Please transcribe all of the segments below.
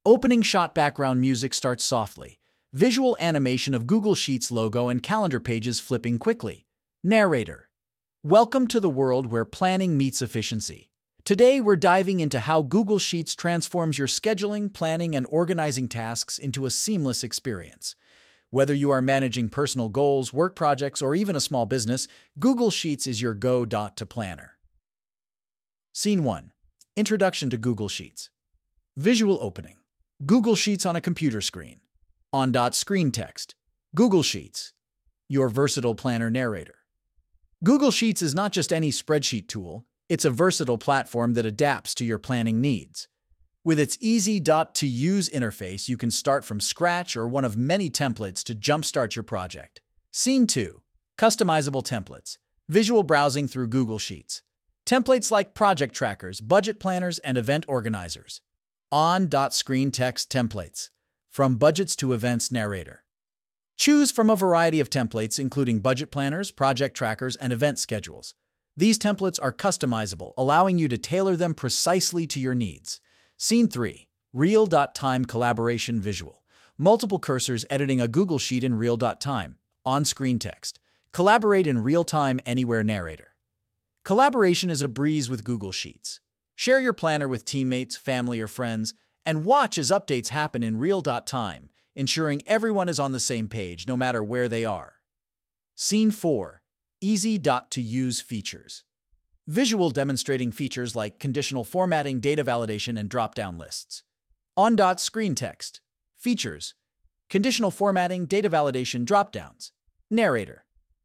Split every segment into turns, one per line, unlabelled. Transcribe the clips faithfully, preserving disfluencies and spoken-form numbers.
Opening shot background music starts softly. Visual animation of Google Sheets logo and calendar pages flipping quickly. Narrator. Welcome to the world where planning meets efficiency. Today, we're diving into how Google Sheets transforms your scheduling, planning, and organizing tasks into a seamless experience. Whether you are managing personal goals, work projects, or even a small business, Google Sheets is your go-to planner. Scene one. Introduction to Google Sheets. Visual opening. Google Sheets on a computer screen. On screen text. Google Sheets. Your versatile planner narrator. Google Sheets is not just any spreadsheet tool, it's a versatile platform that adapts to your planning needs. With its easy-to-use interface, you can start from scratch or one of many templates to jumpstart your project. Scene two. Customizable templates. Visual browsing through Google Sheets. Templates like project trackers, budget planners, and event organizers. On-screen text templates. From budgets to events narrator. Choose from a variety of templates including budget planners, project trackers, and event schedules. These templates are customizable, allowing you to tailor them precisely to your needs. Scene three. Real-time collaboration visual. Multiple cursors editing a Google Sheet in real-time. On-screen text. Collaborate in real-time anywhere narrator. Collaboration is a breeze with Google Sheets. Share your planner with teammates, family, or friends, and watch as updates happen in real-time, ensuring everyone is on the same page no matter where they are. Scene four. Easy-to-use features. Visual demonstrating features like conditional formatting, data validation, and drop-down lists. On-screen text. Features. Conditional formatting, data validation, drop-downs. Narrator.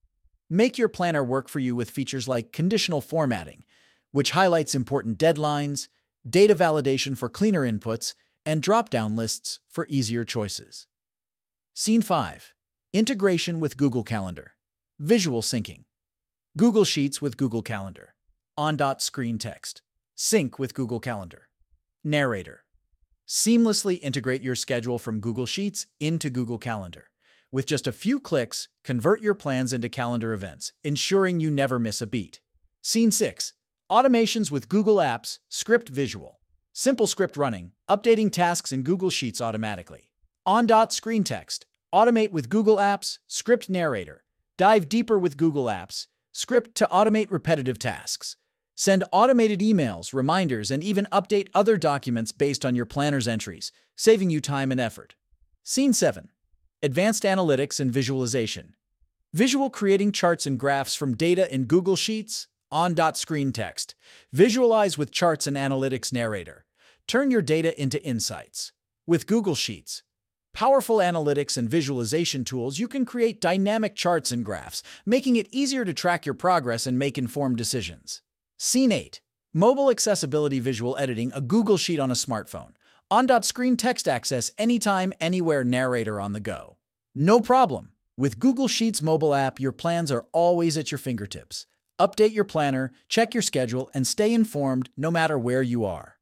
Make your planner work for you with features like conditional formatting, which highlights important deadlines, data validation for cleaner inputs, and drop-down lists for easier choices. Scene five. Integration with Google Calendar. Visual syncing. Google Sheets with Google Calendar. On-screen text. Sync with Google Calendar. Narrator. Seamlessly integrate your schedule from Google Sheets into Google Calendar. With just a few clicks, convert your plans into calendar events, ensuring you never miss a beat. Scene six. Automations with Google Apps, script visual. Simple script running, updating tasks in Google Sheets automatically. On-screen text. Automate with Google Apps, script narrator. Dive deeper with Google Apps, script to automate repetitive tasks. Send automated emails, reminders, and even update other documents based on your planner's entries, saving you time and effort. Scene seven. Advanced analytics and visualization. Visual creating charts and graphs from data in Google Sheets. On-screen text. Visualize with charts and analytics narrator. Turn your data into insights. With Google Sheets. Powerful analytics and visualization tools, you can create dynamic charts and graphs, making it easier to track your progress and make informed decisions. Scene eight. Mobile accessibility visual editing a Google Sheet on a smartphone. On-screen text access anytime, anywhere narrator on the go. No problem. With Google Sheets mobile app, your plans are always at your fingertips. Update your planner, check your schedule, and stay informed no matter where you are.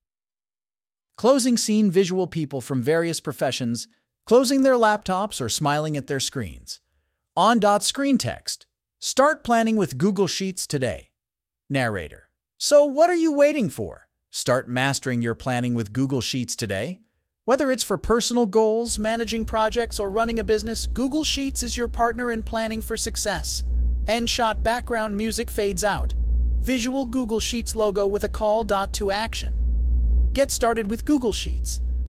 Closing scene visual people from various professions, closing their laptops or smiling at their screens. On-screen text. Start planning with Google Sheets today. Narrator. So what are you waiting for? Start mastering your planning with Google Sheets today. Whether it's for personal goals, managing projects, or running a business, Google Sheets is your partner in planning for success. End-shot background music fades out. Visual Google Sheets logo with a call to action. Get started with Google Sheets.